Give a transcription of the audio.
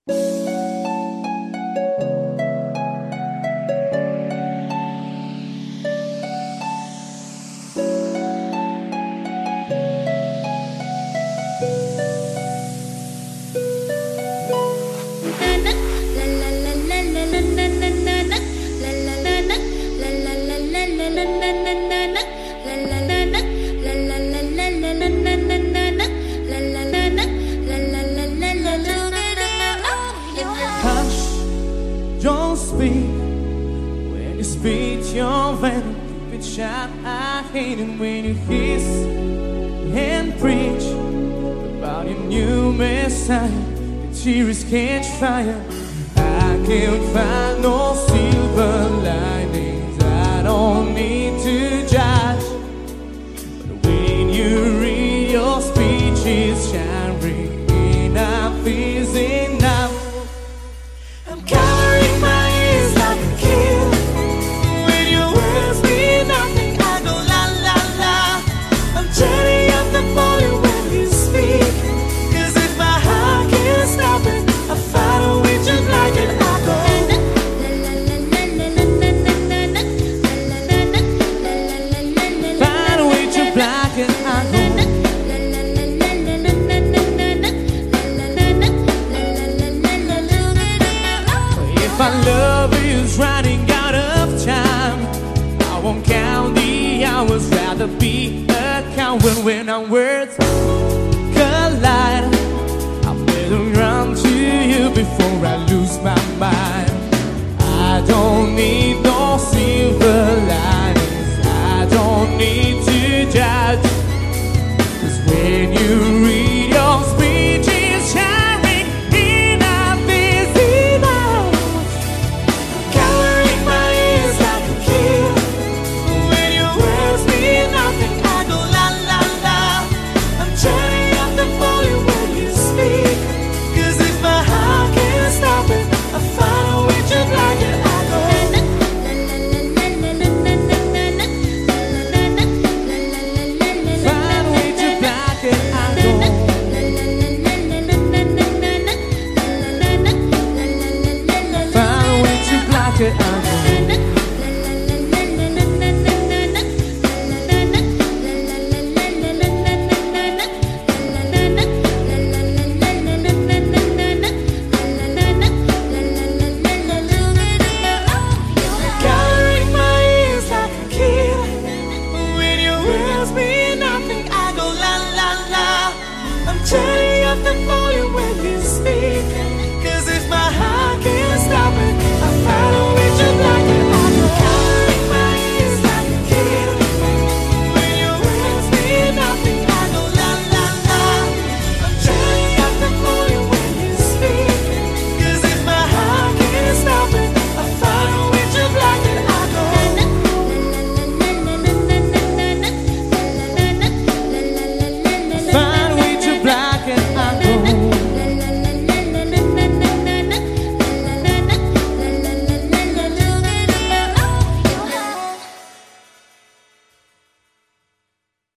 Don't speak. When you speak your venom, keep it shut. I hate it when you hiss and preach about your new messiah. The tears catch fire. I can't find no silver linings. I don't need to judge, but when you read your speech, it's shining. Enough is enough. I'm covering my ears like a kid. When your words mean nothing, I go la la la. I'm turning up the volume when you speak, 'cause if my heart can't stop it, I find a way just like it. I go find a way to block it. I go. My love is running out of time. I won't count the hours, rather be a coward when our words collide. I better run to you before I lose my mind. I don't need no silver linings. I don't need to judge, 'cause when you